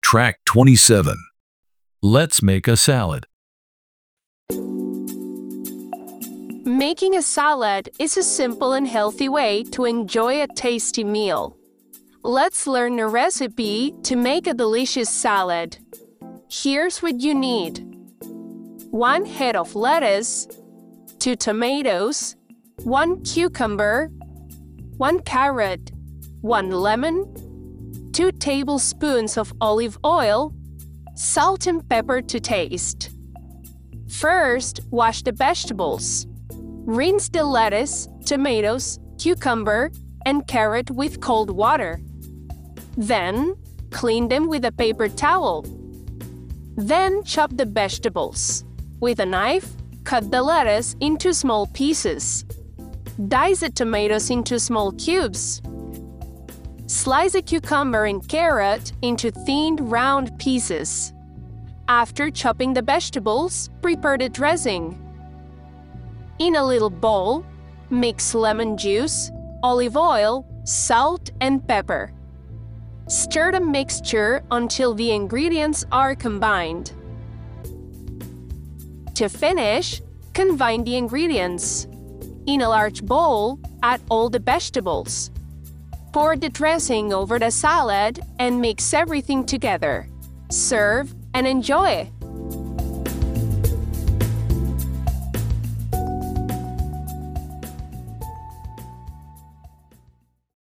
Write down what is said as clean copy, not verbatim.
Track 27. Let's make a salad. Making a salad is a simple and healthy way to enjoy a tasty meal. Let's learn a recipe to make a delicious salad. Here's what you need: 1 head of lettuce, 2 tomatoes, 1 cucumber, 1 carrot, 1 lemon, 2 tablespoons of olive oil, salt and pepper to taste. First, wash the vegetables. Rinse the lettuce, tomatoes, cucumber, and carrot with cold water. Then, clean them with a paper towel. Then, chop the vegetables. With a knife, cut the lettuce into small pieces. Dice the tomatoes into small cubes. Slice the cucumber and carrot into thin, round pieces. After chopping the vegetables, prepare the dressing. In a little bowl, mix lemon juice, olive oil, salt, and pepper. Stir the mixture until the ingredients are combined. To finish, combine the ingredients. In a large bowl, add all the vegetables. Pour the dressing over the salad and mix everything together. Serve and enjoy!